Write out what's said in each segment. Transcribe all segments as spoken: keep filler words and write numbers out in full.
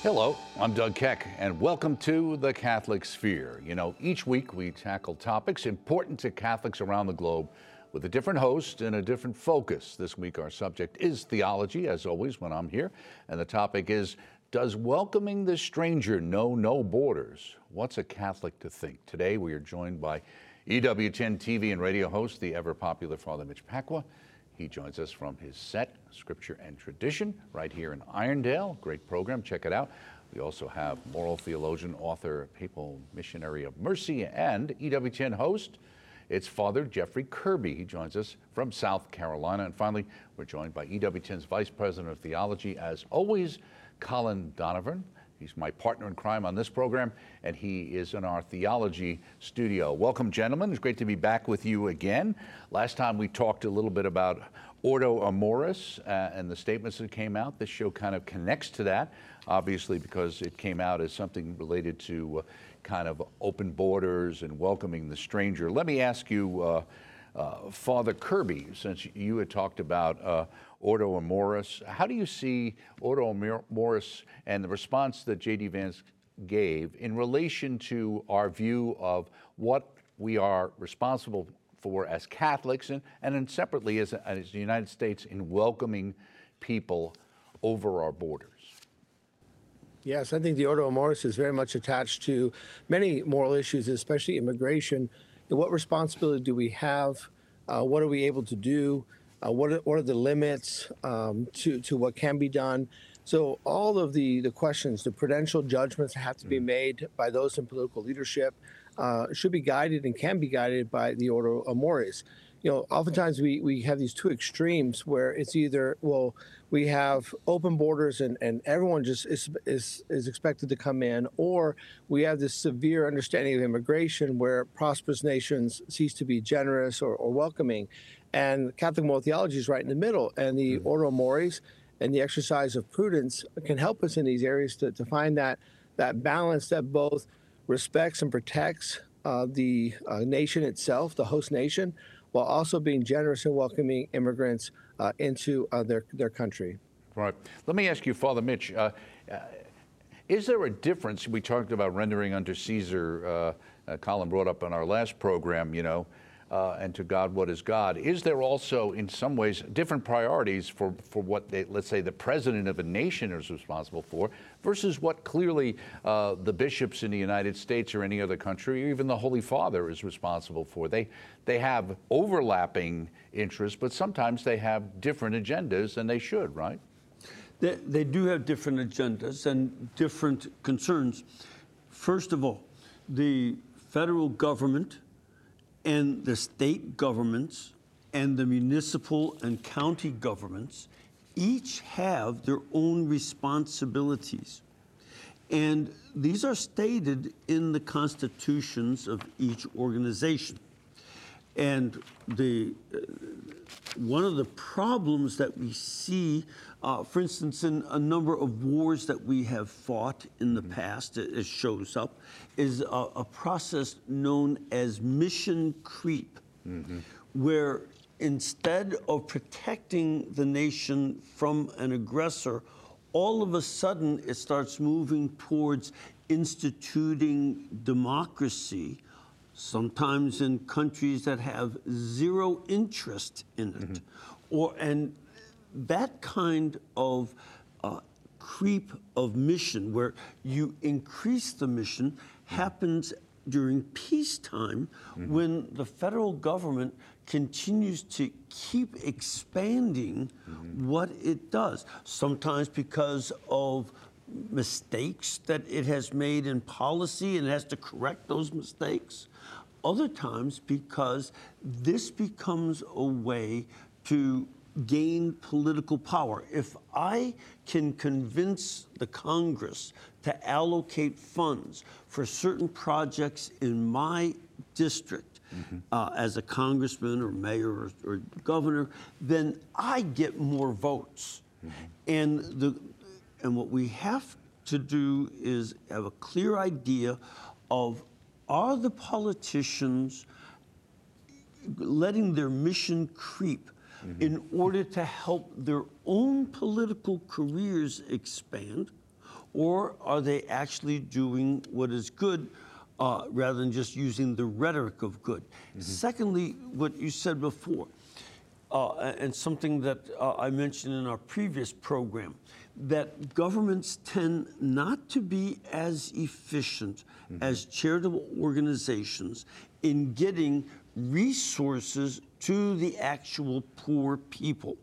Hello, I'm Doug Keck, and welcome to the Catholic Sphere. You know, each week we tackle topics important to Catholics around the globe with a different host and a different focus. This week our subject is theology, as always when I'm here, and the topic is, does welcoming the stranger know no borders? What's a Catholic to think? Today we are joined by E W ten T V and radio host, the ever-popular Father Mitch Pacwa. He joins us from his set, Scripture and Tradition, right here in Irondale. Great program, check it out. We also have moral theologian, author, papal missionary of mercy, and E W ten host. It's Father Jeffrey Kirby. He joins us from South Carolina. And finally, we're joined by E W ten's Vice President of Theology, as always, Colin Donovan. He's my partner in crime on this program, and he is in our theology studio. Welcome, gentlemen. It's great to be back with you again. Last time we talked a little bit about Ordo Amoris uh, and the statements that came out. This show kind of connects to that, obviously, because it came out as something related to uh, kind of open borders and welcoming the stranger. Let me ask you, uh, uh, Father Kirby, since you had talked about uh, Ordo Amoris, how do you see Ordo Amoris and the response that J D Vance gave in relation to our view of what we are responsible for as Catholics and, and then separately as, as the United States in welcoming people over our borders? Yes, I think the Ordo Amoris is very much attached to many moral issues, especially immigration. What responsibility do we have? Uh, what are we able to do? Uh, what, are, what are the limits um, to, to what can be done? So all of the, the questions, the prudential judgments that have to be made by those in political leadership uh, should be guided and can be guided by the Ordo Amoris. You know, oftentimes we, we have these two extremes where it's either, well, we have open borders and, and everyone just is, is, is expected to come in, or we have this severe understanding of immigration where prosperous nations cease to be generous or, or welcoming. And Catholic moral theology is right in the middle, and the mm-hmm. Ordo Amoris and the exercise of prudence can help us in these areas to, to find that, that balance that both respects and protects uh, the uh, nation itself, the host nation, while also being generous and welcoming immigrants uh, into uh, their, their country. Right. Let me ask you, Father Mitch, uh, uh, is there a difference? We talked about rendering unto Caesar, uh, uh, Colin brought up on our last program, you know, Uh, and to God what is God. Is there also, in some ways, different priorities for, for what, they, let's say, the president of a nation is responsible for versus what clearly uh, the bishops in the United States or any other country, or even the Holy Father is responsible for? They, they have overlapping interests, but sometimes they have different agendas, and they should, right? They, they do have different agendas and different concerns. First of all, the federal government and the state governments and the municipal and county governments each have their own responsibilities. And these are stated in the constitutions of each organization. And the uh, one of the problems that we see, uh, for instance, in a number of wars that we have fought in the mm-hmm. past, it, it shows up, is a, a process known as mission creep, mm-hmm. where instead of protecting the nation from an aggressor, all of a sudden it starts moving towards instituting democracy, sometimes in countries that have zero interest in it. Mm-hmm. Or, and that kind of uh, creep of mission, where you increase the mission, happens during peacetime, mm-hmm. when the federal government continues to keep expanding mm-hmm. what it does, sometimes because of mistakes that it has made in policy and has to correct those mistakes. Other times because this becomes a way to gain political power. If I can convince the Congress to allocate funds for certain projects in my district, mm-hmm. uh, as a congressman or mayor or, or governor, then I get more votes. Mm-hmm. And the and what we have to do is have a clear idea of, are the politicians letting their mission creep mm-hmm. in order to help their own political careers expand, or are they actually doing what is good uh, rather than just using the rhetoric of good? Mm-hmm. Secondly, what you said before, uh, and something that uh, I mentioned in our previous program, that governments tend not to be as efficient mm-hmm. as charitable organizations in getting resources to the actual poor people.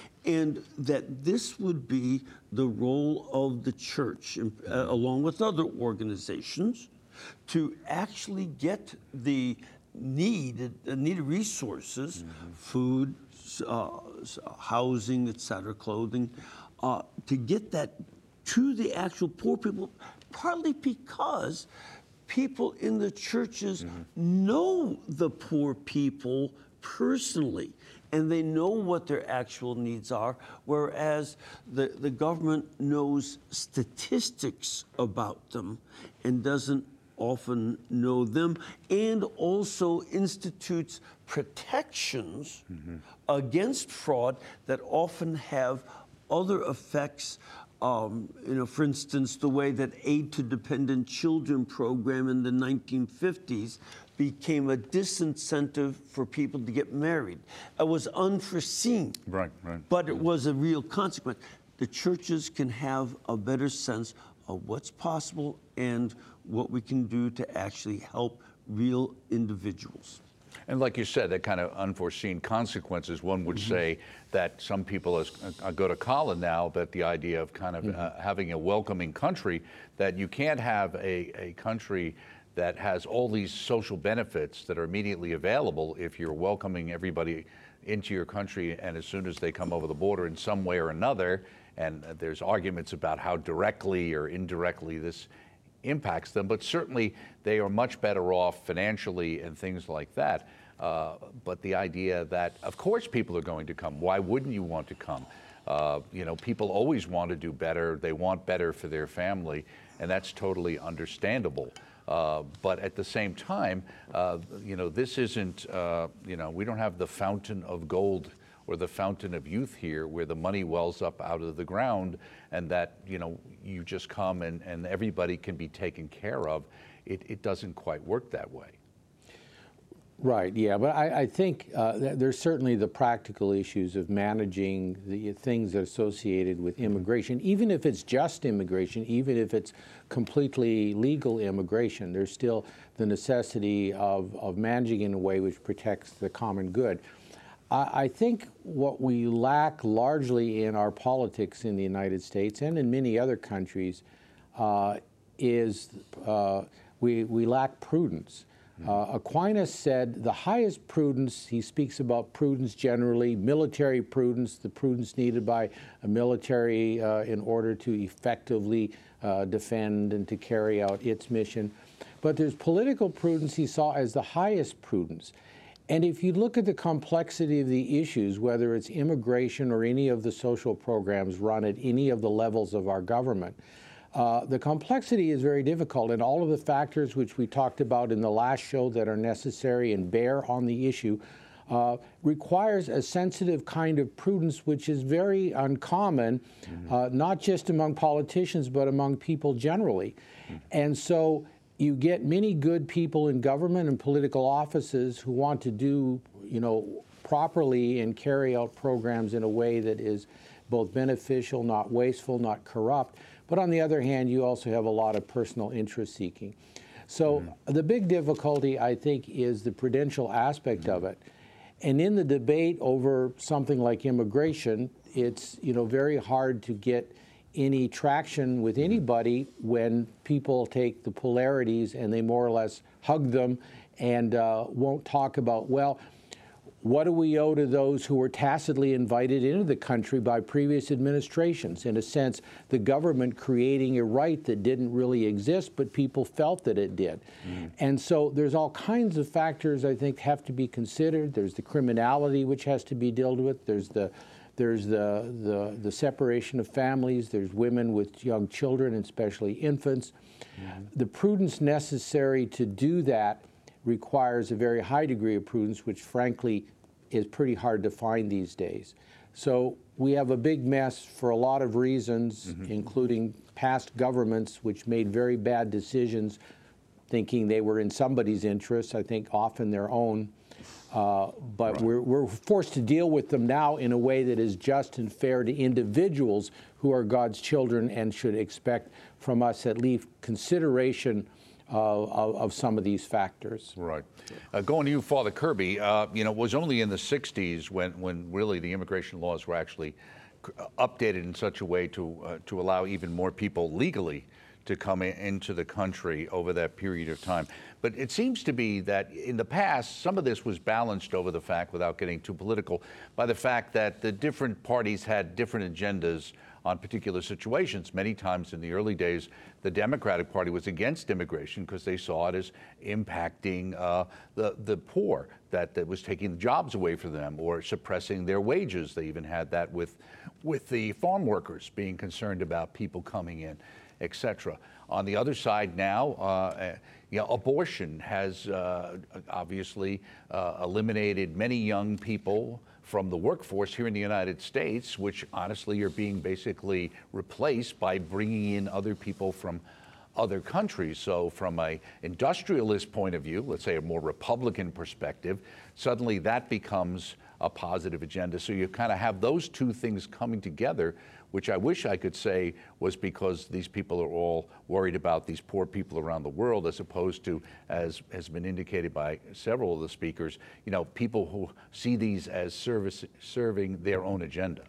And that this would be the role of the church, uh, along with other organizations, to actually get the needed, uh, needed resources, mm-hmm. food, uh, housing, et cetera, clothing, uh, to get that to the actual poor people, partly because people in the churches mm-hmm. know the poor people personally, and they know what their actual needs are, whereas the, the government knows statistics about them and doesn't often know them, and also institutes protections mm-hmm. against fraud that often have other effects. Um, you know, for instance, the way that Aid to Dependent Children program in the nineteen fifties became a disincentive for people to get married. It was unforeseen, right, right. but it was a real consequence. The churches can have a better sense of what's possible and what we can do to actually help real individuals. And like you said, that kind of unforeseen consequences, one would mm-hmm. say that some people as, uh, go to Colin now, that the idea of kind of mm-hmm. uh, having a welcoming country, that you can't have a, a country that has all these social benefits that are immediately available if you're welcoming everybody into your country, and as soon as they come over the border in some way or another, and uh, there's arguments about how directly or indirectly this impacts them, but certainly they are much better off financially and things like that. Uh, but the idea that, of course, people are going to come. Why wouldn't you want to come? Uh, you know, people always want to do better. They want better for their family, and that's totally understandable. Uh, but at the same time, uh, you know, this isn't, uh, you know, we don't have the fountain of gold or the fountain of youth here where the money wells up out of the ground and that, you know, you just come and, and everybody can be taken care of. It, it doesn't quite work that way. Right, yeah, but I, I think uh, th there's certainly the practical issues of managing the things associated with immigration, even if it's just immigration, even if it's completely legal immigration, there's still the necessity of, of managing in a way which protects the common good. I, I think what we lack largely in our politics in the United States and in many other countries uh, is uh, we, we lack prudence. Uh, Aquinas said the highest prudence, he speaks about prudence generally, military prudence, the prudence needed by a military uh, in order to effectively uh, defend and to carry out its mission. But there's political prudence he saw as the highest prudence. And if you look at the complexity of the issues, whether it's immigration or any of the social programs run at any of the levels of our government, Uh, the complexity is very difficult, and all of the factors which we talked about in the last show that are necessary and bear on the issue uh, requires a sensitive kind of prudence which is very uncommon, mm-hmm. uh, not just among politicians, but among people generally. Mm-hmm. And so you get many good people in government and political offices who want to do, you know, properly and carry out programs in a way that is both beneficial, not wasteful, not corrupt. But on the other hand, you also have a lot of personal interest seeking. So mm-hmm. the big difficulty, I think, is the prudential aspect mm-hmm. of it. And in the debate over something like immigration, it's, you know, very hard to get any traction with anybody when people take the polarities and they more or less hug them and uh, won't talk about, well, what do we owe to those who were tacitly invited into the country by previous administrations? In a sense, the government creating a right that didn't really exist, but people felt that it did. Mm. And so there's all kinds of factors I think have to be considered. There's the criminality which has to be dealt with. There's the there's the the, the separation of families. There's women with young children, and especially infants. Mm. The prudence necessary to do that requires a very high degree of prudence, which frankly is pretty hard to find these days. So we have a big mess for a lot of reasons, mm-hmm. including past governments which made very bad decisions thinking they were in somebody's interests, I think often their own. Uh, but right. we're, we're forced to deal with them now in a way that is just and fair to individuals who are God's children and should expect from us at least consideration uh, of, of some of these factors. Right. Uh, going to you, Father Kirby, uh, you know, it was only in the sixties when, when really the immigration laws were actually updated in such a way to, uh, to allow even more people legally to come in, into the country over that period of time. But it seems to be that in the past, some of this was balanced over the fact, without getting too political, by the fact that the different parties had different agendas on particular situations. Many times in the early days, the Democratic Party was against immigration because they saw it as impacting uh, the, the poor, that, that was taking the jobs away from them or suppressing their wages. They even had that with, with the farm workers being concerned about people coming in, et cetera. On the other side now, uh, you know, abortion has uh, obviously uh, eliminated many young people from the workforce here in the United States, which honestly are being basically replaced by bringing in other people from other countries. So from a industrialist point of view, let's say a more Republican perspective, suddenly that becomes a positive agenda. So you kind of have those two things coming together, which I wish I could say was because these people are all worried about these poor people around the world, as opposed to, as has been indicated by several of the speakers, you know, people who see these as service, serving their own agenda.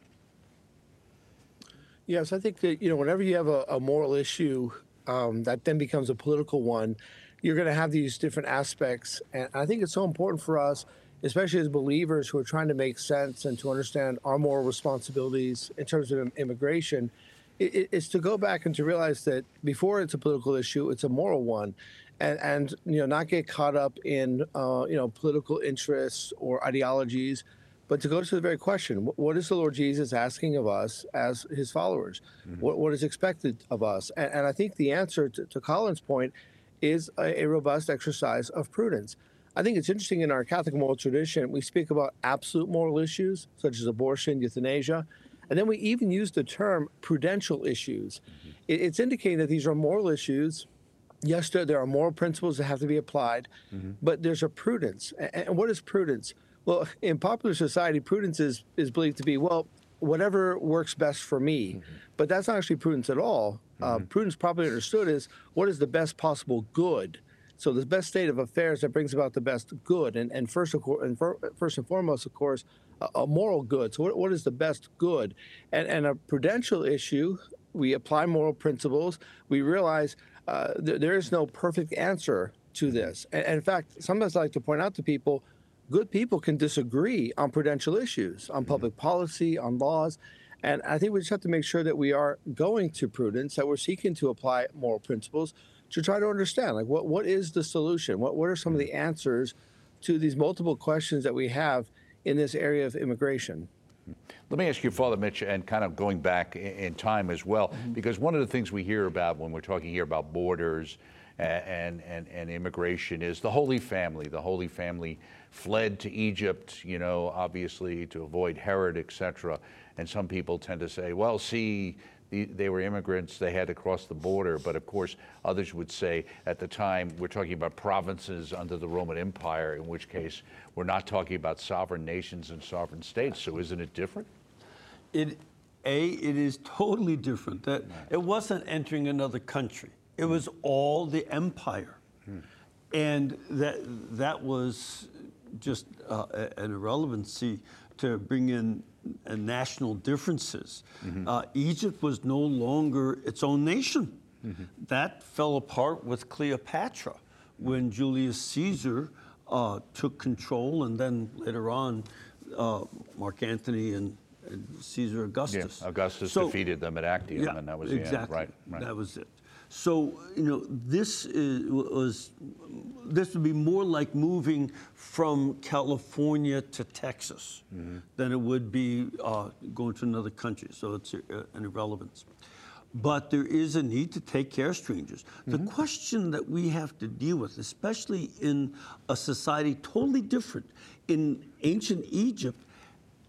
Yes, I think that, you know, whenever you have a, a moral issue um, that then becomes a political one, you're going to have these different aspects. And I think it's so important for us, especially as believers who are trying to make sense and to understand our moral responsibilities in terms of immigration, it, it's to go back and to realize that before it's a political issue, it's a moral one, and, and you know, not get caught up in uh, you know, political interests or ideologies, but to go to the very question: what is the Lord Jesus asking of us as His followers? Mm-hmm. What, what is expected of us? And, and I think the answer to, to Colin's point is a, a robust exercise of prudence. I think it's interesting in our Catholic moral tradition, we speak about absolute moral issues, such as abortion, euthanasia, and then we even use the term prudential issues. Mm-hmm. It, it's indicating that these are moral issues. Yes, there, there are moral principles that have to be applied, mm-hmm. but there's a prudence. And, and what is prudence? Well, in popular society, prudence is, is believed to be, well, whatever works best for me. Mm-hmm. But that's not actually prudence at all. Mm-hmm. Uh, prudence, properly understood, is what is the best possible good. So the best state of affairs that brings about the best good, and, and, first, of course, and for, first and foremost, of course, a, a moral good. So what, what is the best good? And, and a prudential issue, we apply moral principles. We realize uh, th- there is no perfect answer to this. And, and in fact, sometimes I like to point out to people, good people can disagree on prudential issues, on public policy, on laws. And I think we just have to make sure that we are going to prudence, that we're seeking to apply moral principles, to try to understand, like, what, what is the solution? What, what are some of the answers to these multiple questions that we have in this area of immigration? Let me ask you, Father Mitch, and kind of going back in time as well, mm-hmm. because one of the things we hear about when we're talking here about borders and, and, and immigration is the Holy Family. The Holy Family fled to Egypt, you know, obviously to avoid Herod, et cetera. And some people tend to say, well, see, The, they were immigrants, they had to cross the border. But of course, others would say at the time, we're talking about provinces under the Roman Empire, in which case we're not talking about sovereign nations and sovereign states. So isn't it different? It, A, it is totally different. That it wasn't entering another country. It was all the empire. Hmm. And that, that was just uh, an irrelevancy to bring in uh, national differences. Mm-hmm. Uh, Egypt was no longer its own nation. Mm-hmm. That fell apart with Cleopatra when Julius Caesar uh, took control, and then later on, uh, Mark Antony and, and Caesar Augustus. Yeah, Augustus so, defeated them at Actium, yeah, and that was exactly. the end. Right, right. That was it. So, you know, this is, was, this would be more like moving from California to Texas mm-hmm. than it would be uh, going to another country. So it's a, an irrelevance. But there is a need to take care of strangers. Mm-hmm. The question that we have to deal with, especially in a society totally different, in ancient Egypt,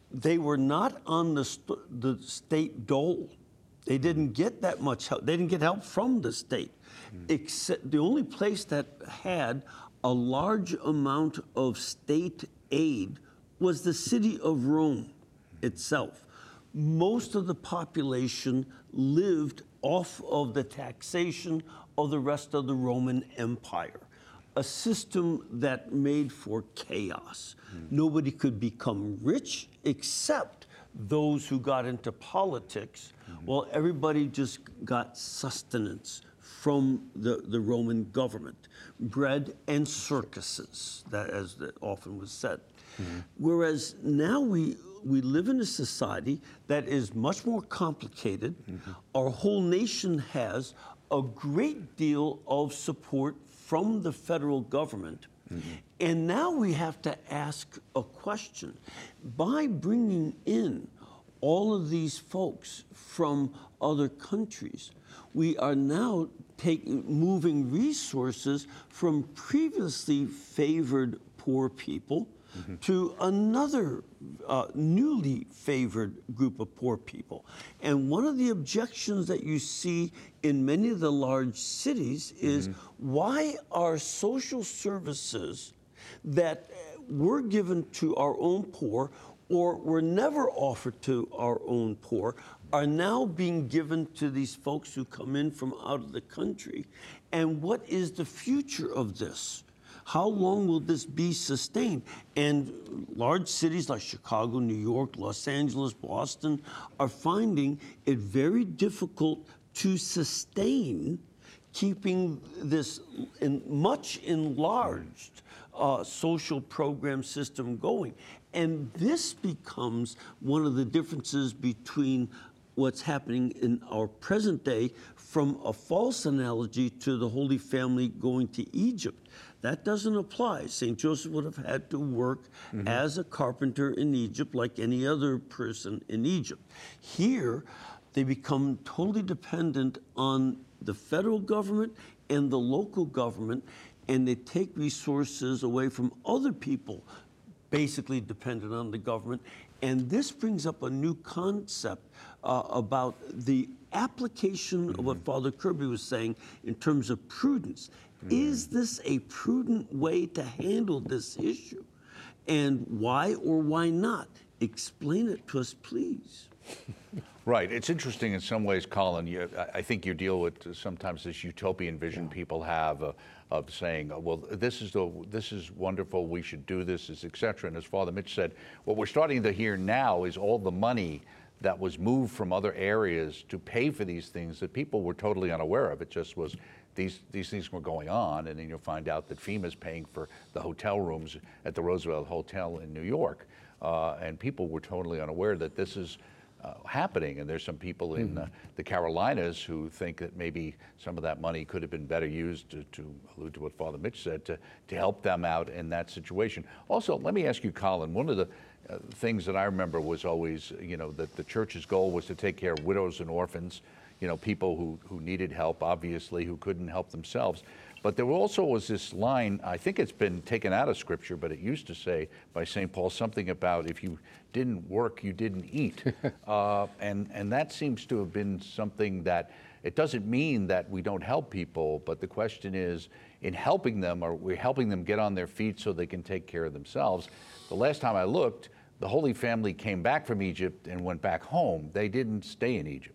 they were not on the, st- the state dole. They didn't get that much help. They didn't get help from the state. Mm. Except the only place that had a large amount of state aid was the city of Rome itself. Most of the population lived off of the taxation of the rest of the Roman Empire, a system that made for chaos. Mm. Nobody could become rich except those who got into politics. Mm-hmm. Well, everybody just got sustenance from the, the Roman government, bread and circuses, that as that often was said. Mm-hmm. Whereas now we we live in a society that is much more complicated. Mm-hmm. Our whole nation has a great deal of support from the federal government. Mm-hmm. And now we have to ask a question. By bringing in all of these folks from other countries, we are now taking, moving resources from previously favored poor people mm-hmm. to another uh, newly favored group of poor people. And one of the objections that you see in many of the large cities is mm-hmm. why are social services that were given to our own poor or were never offered to our own poor are now being given to these folks who come in from out of the country? And what is the future of this? How long will this be sustained? And large cities like Chicago, New York, Los Angeles, Boston are finding it very difficult to sustain keeping this in much enlarged uh, social program system going. And this becomes one of the differences between what's happening in our present day from a false analogy to the Holy Family going to Egypt. That doesn't apply. Saint Joseph would have had to work mm-hmm. as a carpenter in Egypt like any other person in Egypt. Here, they become totally dependent on the federal government and the local government, and they take resources away from other people basically dependent on the government. And this brings up a new concept uh, about the application mm-hmm. of what Father Kirby was saying in terms of prudence. Mm-hmm. Is this a prudent way to handle this issue? And why or why not? Explain it to us, please. Right. It's interesting in some ways, Colin. You, I think you deal with sometimes this utopian vision yeah. people have uh, of saying, well, this is the this is wonderful. We should do this, et cetera. And as Father Mitch said, what we're starting to hear now is all the money that was moved from other areas to pay for these things that people were totally unaware of. It just was these these things were going on, and then you'll find out that FEMA's paying for the hotel rooms at the Roosevelt Hotel in New York, uh, and people were totally unaware that this is Uh, happening. And there's some people in uh, the Carolinas who think that maybe some of that money could have been better used to, to allude to what Father Mitch said, to, to help them out in that situation. Also, let me ask you, Colin, one of the uh, things that I remember was always, you know, that the church's goal was to take care of widows and orphans, you know, people who, who needed help, obviously, who couldn't help themselves. But there also was this line, I think it's been taken out of Scripture, but it used to say by Saint Paul something about if you didn't work, you didn't eat. uh, and, and that seems to have been something that, it doesn't mean that we don't help people, but the question is, in helping them, are we helping them get on their feet so they can take care of themselves? The last time I looked, the Holy Family came back from Egypt and went back home. They didn't stay in Egypt.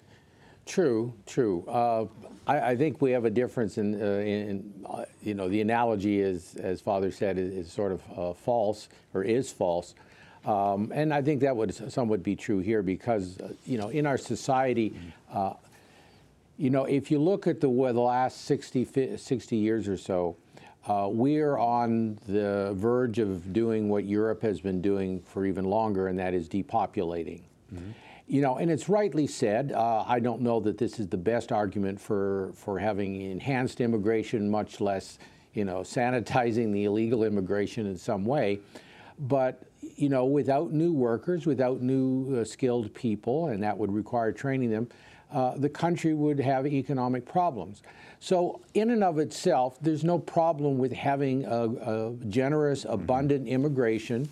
True, true. Uh, I, I think we have a difference in, uh, in uh, you know, the analogy is, as Father said, is, is sort of uh, false, or is false. Um, and I think that would somewhat be true here because, uh, you know, in our society, uh, you know, if you look at the, the last sixty, sixty years or so, uh, we're on the verge of doing what Europe has been doing for even longer, and that is depopulating. Mm-hmm. You know, and it's rightly said. Uh, I don't know that this is the best argument for, for having enhanced immigration, much less, you know, sanitizing the illegal immigration in some way. But, you know, without new workers, without new uh, skilled people, and that would require training them, uh, the country would have economic problems. So in and of itself, there's no problem with having a, a generous, abundant immigration.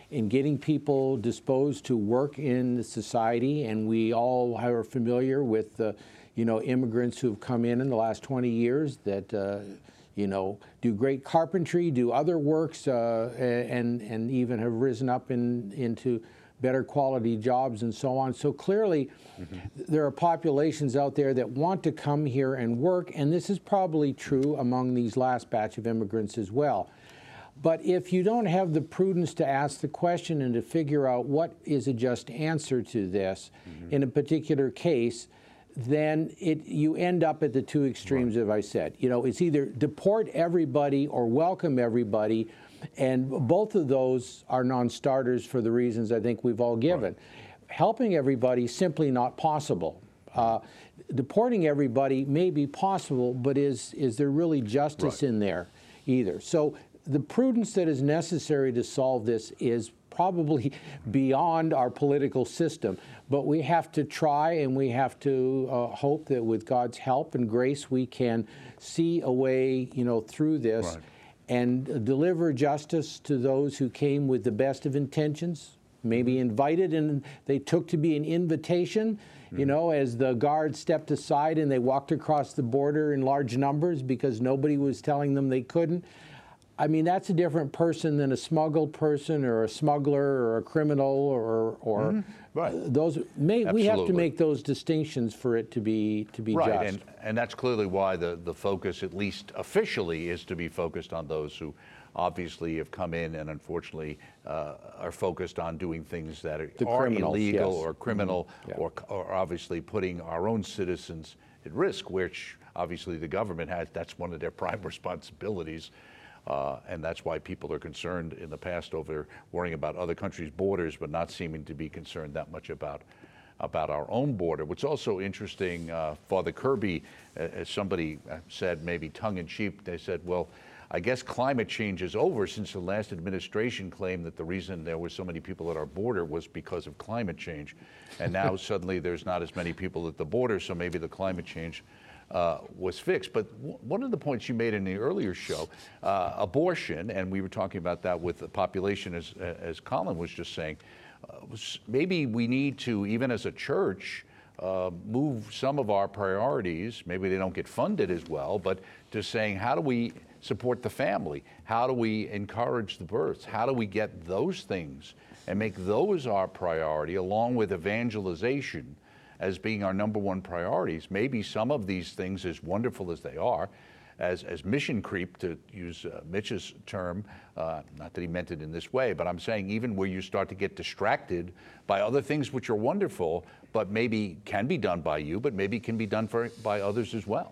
in getting people disposed to work in the society, and we all are familiar with the, you know, immigrants who've come in in the last twenty years that, uh, you know, do great carpentry, do other works, uh, and and even have risen up in into better quality jobs and so on. So clearly, mm-hmm. there are populations out there that want to come here and work, and this is probably true among these last batch of immigrants as well. But if you don't have the prudence to ask the question and to figure out what is a just answer to this mm-hmm. in a particular case, then it, you end up at the two extremes, right. as I said. You know, it's either deport everybody or welcome everybody, and both of those are non-starters for the reasons I think we've all given. Right. Helping everybody is simply not possible. Uh, deporting everybody may be possible, but is, is there really justice right. in there either? So the prudence that is necessary to solve this is probably beyond our political system, but we have to try, and we have to uh, hope that with God's help and grace we can see a way, you know, through this right. and deliver justice to those who came with the best of intentions, maybe invited and they took to be an invitation, mm-hmm. you know, as the guards stepped aside and they walked across the border in large numbers because nobody was telling them they couldn't. I mean, that's a different person than a smuggled person or a smuggler or a criminal or or mm-hmm. right. those. May, we have to make those distinctions for it to be to be right. just. And and that's clearly why the the focus, at least officially, is to be focused on those who obviously have come in and unfortunately uh, are focused on doing things that are, are illegal yes. or criminal mm-hmm. yeah. or or obviously putting our own citizens at risk, which obviously the government has. That's one of their prime responsibilities. Uh, and that's why people are concerned in the past over worrying about other countries' borders, but not seeming to be concerned that much about about our own border. What's also interesting, uh, Father Kirby, as somebody said, maybe tongue-in-cheek, they said, well, I guess climate change is over since the last administration claimed that the reason there were so many people at our border was because of climate change. And now suddenly there's not as many people at the border, so maybe the climate change Uh, was fixed. But w- one of the points you made in the earlier show, uh, abortion, and we were talking about that with the population, as, as Colin was just saying, uh, was maybe we need to, even as a church, uh, move some of our priorities, maybe they don't get funded as well, but to saying, how do we support the family? How do we encourage the births? How do we get those things and make those our priority, along with evangelization as being our number one priorities? Maybe some of these things, as wonderful as they are, as, as mission creep, to use uh, Mitch's term, uh, not that he meant it in this way, but I'm saying even where you start to get distracted by other things which are wonderful, but maybe can be done by you, but maybe can be done for, by others as well.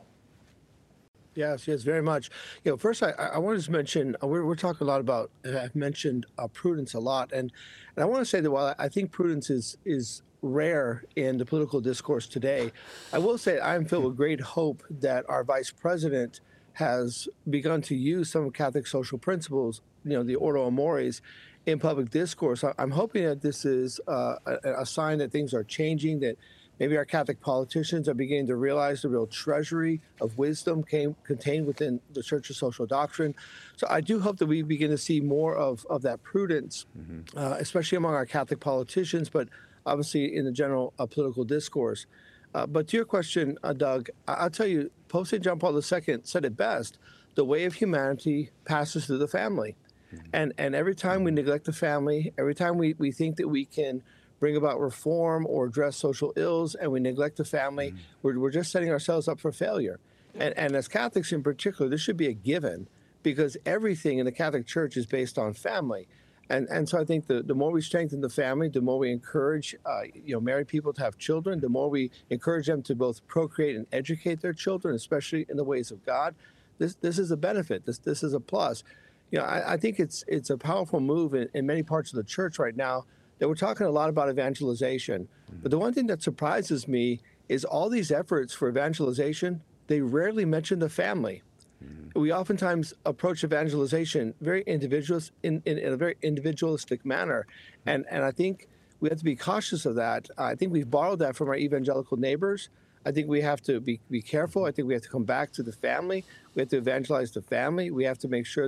Yes, yes, very much. You know, first, I, I wanted to mention, uh, we're, we're talking a lot about, uh, I've mentioned uh, prudence a lot, and, and I want to say that while I think prudence is is rare in the political discourse today, I will say I am filled with great hope that our vice president has begun to use some Catholic social principles, you know, the Ordo Amoris, in public discourse. I'm hoping that this is uh, a, a sign that things are changing, that maybe our Catholic politicians are beginning to realize the real treasury of wisdom came, contained within the Church's social doctrine. So I do hope that we begin to see more of, of that prudence, mm-hmm. uh, especially among our Catholic politicians, but obviously in the general uh, political discourse. Uh, but to your question, uh, Doug, I- I'll tell you, Pope Saint John Paul the Second said it best: the way of humanity passes through the family. Mm-hmm. And and every time we neglect the family, every time we, we think that we can bring about reform or address social ills and we neglect the family, mm-hmm. we're, we're just setting ourselves up for failure. And, and as Catholics in particular, this should be a given, because everything in the Catholic Church is based on family. And and so I think the, the more we strengthen the family, the more we encourage uh, you know married people to have children, the more we encourage them to both procreate and educate their children, especially in the ways of God. This this is a benefit. This this is a plus. You know, I, I think it's it's a powerful move in, in many parts of the church right now that we're talking a lot about evangelization. Mm-hmm. But the one thing that surprises me is all these efforts for evangelization, they rarely mention the family. Mm-hmm. We oftentimes approach evangelization very individualist in, in, in a very individualistic manner. Mm-hmm. And and I think we have to be cautious of that. I think we've borrowed that from our evangelical neighbors. I think we have to be, be careful. I think we have to come back to the family. We have to evangelize the family. We have to make sure that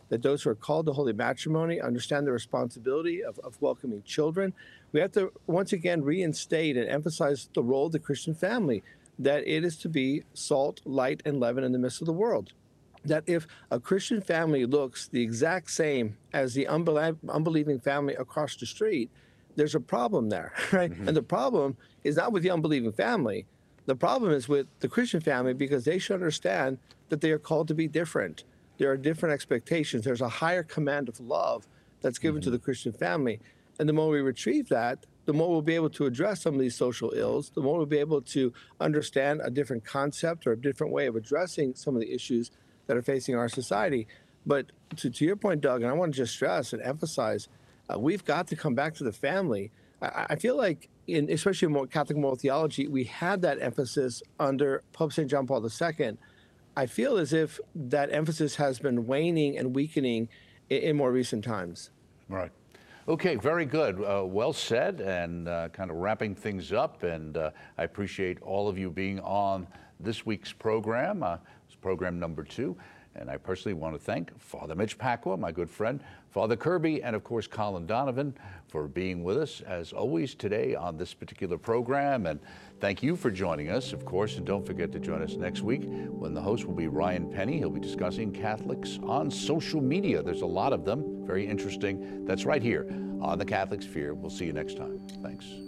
that those who are called to holy matrimony understand the responsibility of, of welcoming children. We have to once again reinstate and emphasize the role of the Christian family, that it is to be salt, light, and leaven in the midst of the world. That if a Christian family looks the exact same as the unbelie- unbelieving family across the street, there's a problem there, right? Mm-hmm. And the problem is not with the unbelieving family. The problem is with the Christian family, because they should understand that they are called to be different. There are different expectations. There's a higher command of love that's given mm-hmm. to the Christian family. And the more we retrieve that, the more we'll be able to address some of these social ills, the more we'll be able to understand a different concept or a different way of addressing some of the issues that are facing our society. But to, to your point, Doug, and I want to just stress and emphasize, uh, we've got to come back to the family. I, I feel like, in, especially in more Catholic moral theology, we had that emphasis under Pope Saint John Paul the Second. I feel as if that emphasis has been waning and weakening in, in more recent times. Right. Okay, very good. Uh, well said, and uh, kind of wrapping things up. And uh, I appreciate all of you being on this week's program. Uh, it's program number two. And I personally want to thank Father Mitch Pacwa, my good friend, Father Kirby, and of course Colin Donovan for being with us as always today on this particular program. And thank you for joining us, of course, and don't forget to join us next week when the host will be Ryan Penny. He'll be discussing Catholics on social media. There's a lot of them, very interesting. That's right here on The Catholic Sphere. We'll see you next time. Thanks.